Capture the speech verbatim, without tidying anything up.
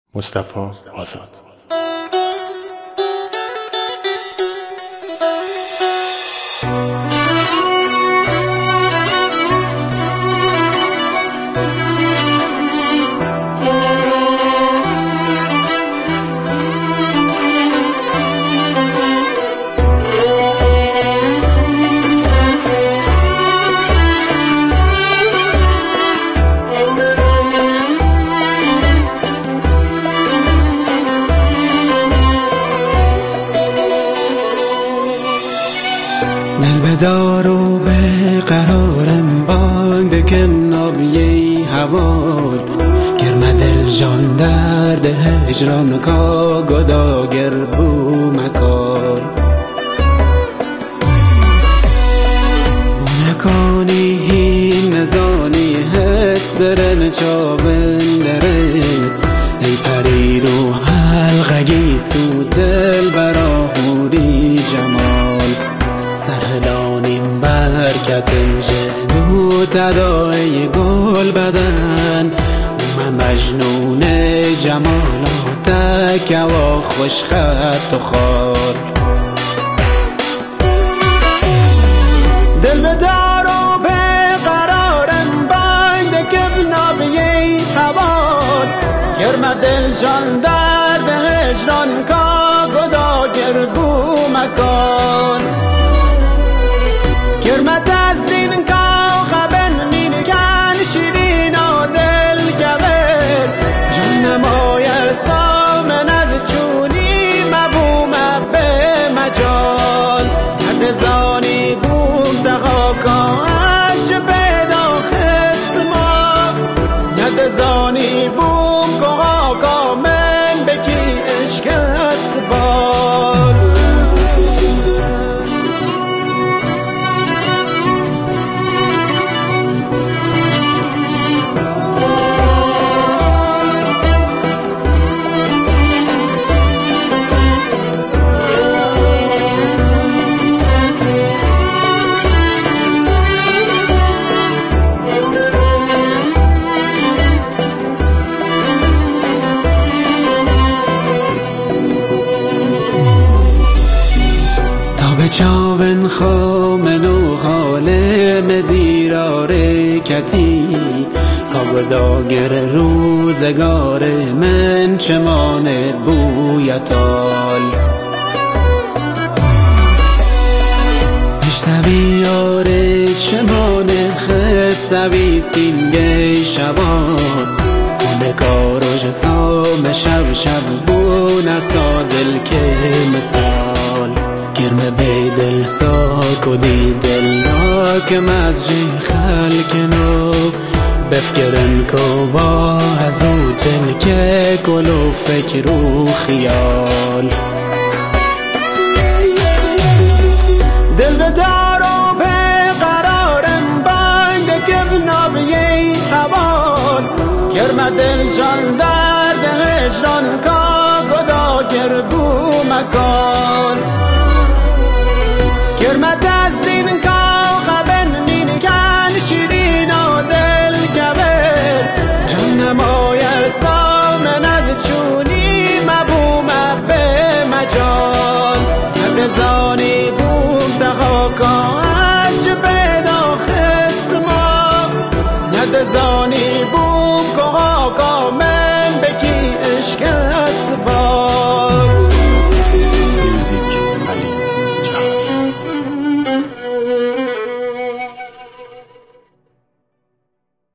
مصطفی آزاد. دل بدار و به قرارم بانگ بکن نابیه هوال گرم دل جان درد هجران کا گداگر بو مکار بونکانی هین نزانی هسترن چابندره ای پری رو حلقگی سو دل براهوری جمال سرهلانیم برکتم جنو تدای گل بدن من مجنون جمالاتک و خوش خط و خار دل بدار و به قرارم باید که بنابیه هوال گرم دل جان درد هجران کا گداگر بو مکان گرمت از این کا خبن مینگن شیرین و دل گبر جان نمای سامن از چونی مبوم به مجال نرد زانی بوم دقا کا از پیدا خست ما نرد زانی بوم کا کا من بکی اشکست بال به چاون خامن و حالم دیراره کتی کابداگر روزگار من چمان بویتال اشتوی آره چمان خستوی سینگه شبان کنه کاروش سام شب شب بو نسا دل که مثال گرم به دل ساک و دی دل ناکم از جی خلک نو بفکرن کو با از او دل که گل و فکر و خیال دل بدار و به قرارم باید که بنابیه هوال گرم دل جان درد هجران کا گداگر بو مکان